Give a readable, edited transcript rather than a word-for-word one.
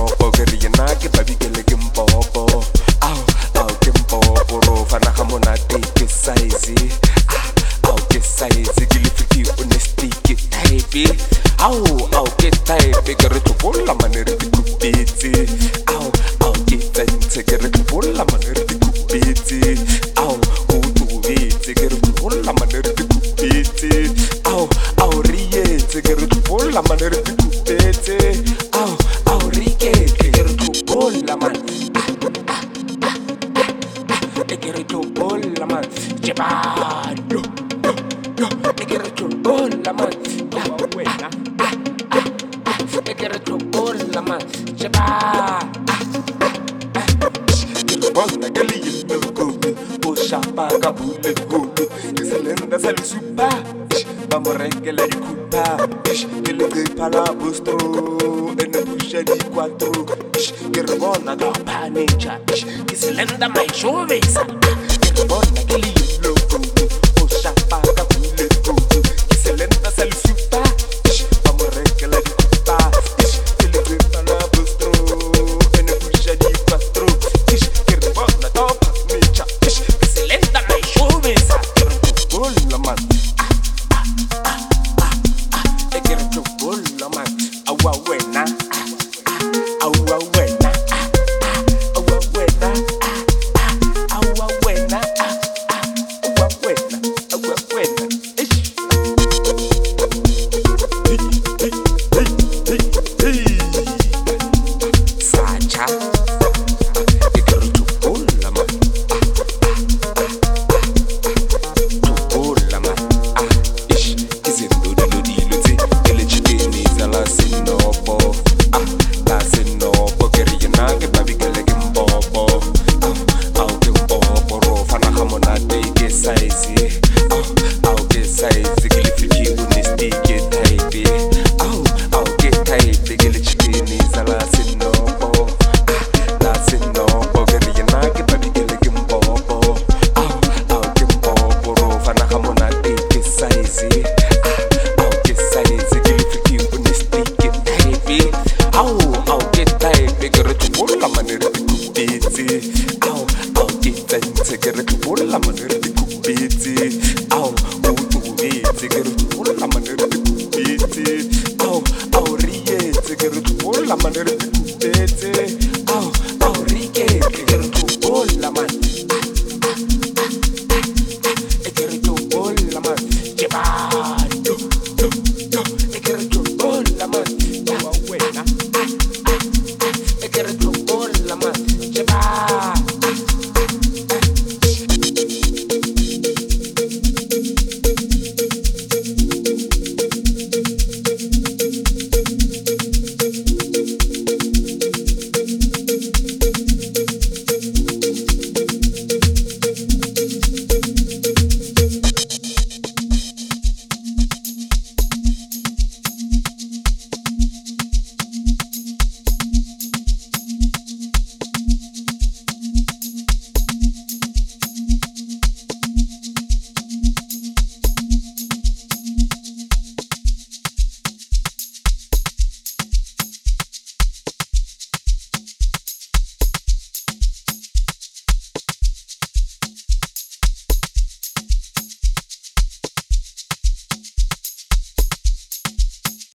senopo ke re yena ke babikele ke mpopo ao ke mpopo ro fana ga monate ke size ao ke size ke lefiki honesty ke type ao ke type ke re tlobolla manere di kupetse ao ke tsentse ke re tlobolla manere di kupetse ao o tobetse ke re tlobolla manere di kupetse ao rietse ke re tlobolla manere di kupetse ao riketse ke re tlobolla man ke re tlobolla man jebado ke re tlobolla man wena ke re tlobolla man jebado bona ke le yelo go o shapa ka bule go ke selenda sa le supa ba mo rekela di kupa ke le pala bostro ene pusha di quattro ke re bona ka panecha ke selenda mai chovesa ke bona ke le yelo go o shapa ka bule go ke selenda sa le supa ba mo rekela di kupa ke le pala bostro ene pusha di quattro la manera de